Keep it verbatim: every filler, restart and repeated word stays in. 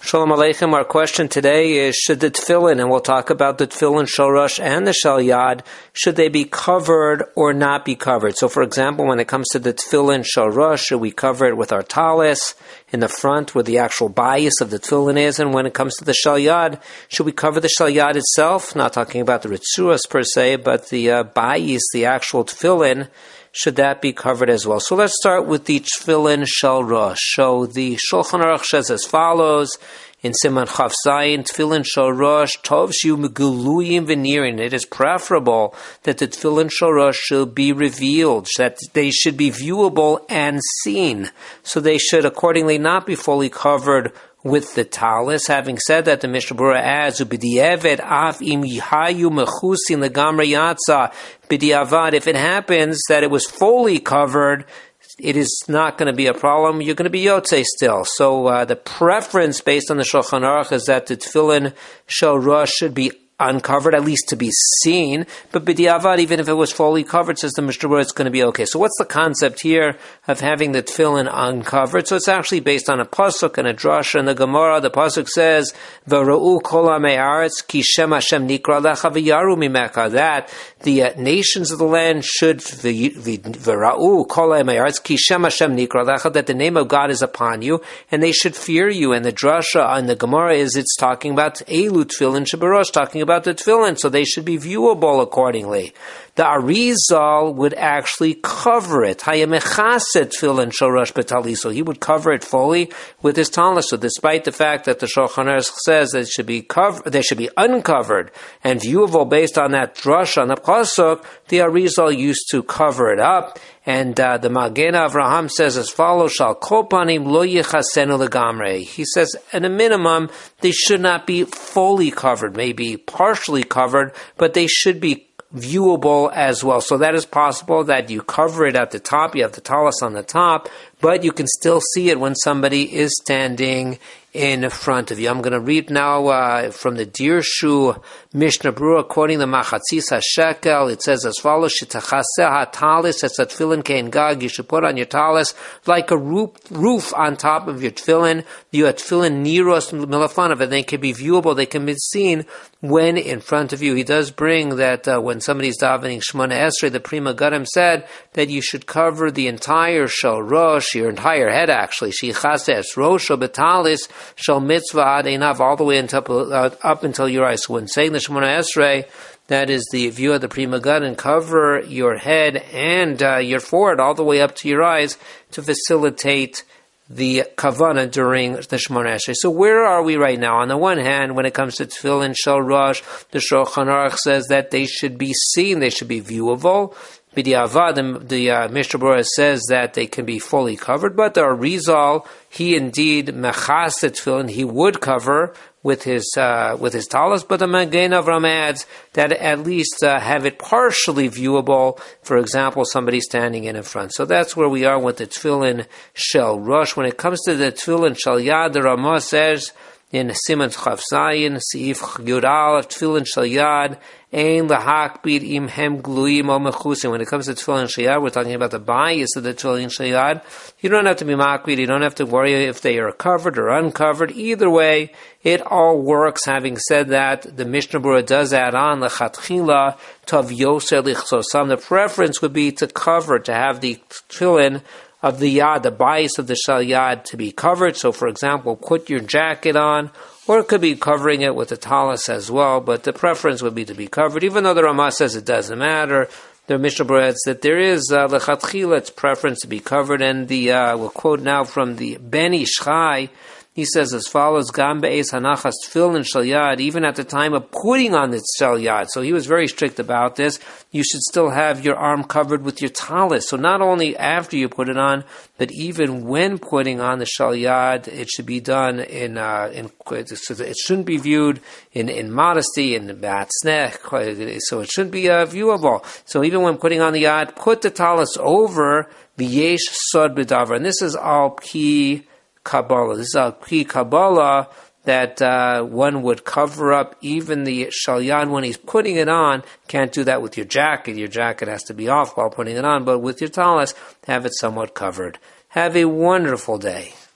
Shalom Aleichem. Our question today is, should the tefillin, and we'll talk about the tefillin shel rosh and the shel yad, should they be covered or not be covered? So for example, when it comes to the tefillin shel rosh, should we cover it with our talis in the front where the actual bias of the tefillin is? And when it comes to the shel yad, should we cover the shel yad itself? Not talking about the ritzuas per se, but the uh, bias, the actual tefillin, should that be covered as well? So let's start with the tefillin shel rosh. So the Shulchan Aruch says as follows in Siman Chaf Zayin, tefillin shel rosh tov shiu meguluyim v'nirin. It is preferable that the tefillin shel rosh should be revealed, that they should be viewable and seen. So they should accordingly not be fully covered with the talis. Having said that, the Mishnah Berurah adds, "Ub'di'evet af im yihayu mechusin legamre yatsa b'di'avad." If it happens that it was fully covered, it is not going to be a problem. You're going to be yotze still. So uh, the preference based on the Shulchan Aruch is that the tefillin shel rosh should be uncovered, at least to be seen. But b'di'avad, even if it was fully covered, says the Mishnah Berurah, it's going to be okay. So what's the concept here of having the tefillin uncovered? So it's actually based on a pasuk and a drasha in the Gemara. The pasuk says, "V'ra'u kol ha'amei haaretz ki shem Hashem nikra lecha v'yaru mimecha." That the uh, nations of the land should v'ra'u kol ha'amei haaretz ki shem Hashem nikra lecha, that the name of God is upon you, and they should fear you. And the drasha in the Gemara is it's talking about elu tefillin sheberosh, talking about about the tefillin, so they should be viewable accordingly. The Arizal would actually cover it. Hayamechaset tefillin shel rosh betaliso. He would cover it fully with his talis. So despite the fact that the Shulchan Aruch says that it should be covered, they should be uncovered and viewable based on that drush on the pasuk, the Arizal used to cover it up. And uh, the Magen Avraham says as follows: Shal kol panim lo yichasenu legamre. He says, at a minimum, they should not be fully covered, maybe partially covered, but they should be viewable as well. So that is possible that you cover it at the top, you have the talis on the top, but you can still see it when somebody is standing in front of you. I'm going to read now uh, from the Dirshu Mishnah Berurah, quoting the Machatzis HaShekel. It says as follows: "Shitachaseh ha'talis es tefillin kein gag." You should put on your talis like a roof, roof on top of your tefillin. Your tefillin niros milafanav, and they can be viewable, they can be seen when in front of you. He does bring that uh, when somebody's davening Shemona Esrei, the Prima Gadim said that you should cover the entire shel rosh, your entire head actually. Shichaseh es rosho betalis shel mitzvah ad einav, all the way until, uh, up until your eyes. So when saying the Shemona Esrei, that is the view of the Prima Gadim, cover your head and uh, your forehead all the way up to your eyes to facilitate the kavana during the Shemona Esrei. So where are we right now? On the one hand, when it comes to tefillin shel rosh, the Shulchan Aruch says that they should be seen, they should be viewable. B'di'avad, the, the uh, Mishnah Berurah says that they can be fully covered, but the Arizal, he indeed mechaset tefillin, he would cover with his uh, with his talis, but the Magen Avraham adds that at least uh, have it partially viewable. For example, somebody standing in in front. So that's where we are with the tefillin shel rosh. When it comes to the tefillin shel yad, the Ramah says in Siman Chaf Zayin, Seif Yud Aleph, tefillin shel yad, ein lahakbid im hem gluyim o mechusin. When it comes to tefillin shel yad, we're talking about the bias of the tefillin shel yad. You don't have to be makbid, you don't have to worry if they are covered or uncovered. Either way, it all works. Having said that, the Mishnah Berurah does add on lechatchila tav yoser lichsosam. The preference would be to cover, to have the tefillin of the yad, the bias of the shel yad, to be covered. So, for example, put your jacket on, or it could be covering it with the talis as well, but the preference would be to be covered, even though the Ramah says it doesn't matter. The Mishnah Berurah adds that there is lechatchila, uh, its preference to be covered, and the uh, we'll quote now from the Ben Ish Chai. He says as follows: Gam be'ez hanachas tefillin shel yad, even at the time of putting on the shel yad. So he was very strict about this. You should still have your arm covered with your talis. So not only after you put it on, but even when putting on the shel yad, it should be done in uh, in it shouldn't be viewed in, in modesty, in batznech. So it shouldn't be uh, viewable. So even when putting on the yad, put the talis over the yesh sod b'davar, and this is all key Kabbalah. This is a key Kabbalah that uh, one would cover up even the shel yad when he's putting it on. Can't do that with your jacket. Your jacket has to be off while putting it on, but with your talis, have it somewhat covered. Have a wonderful day.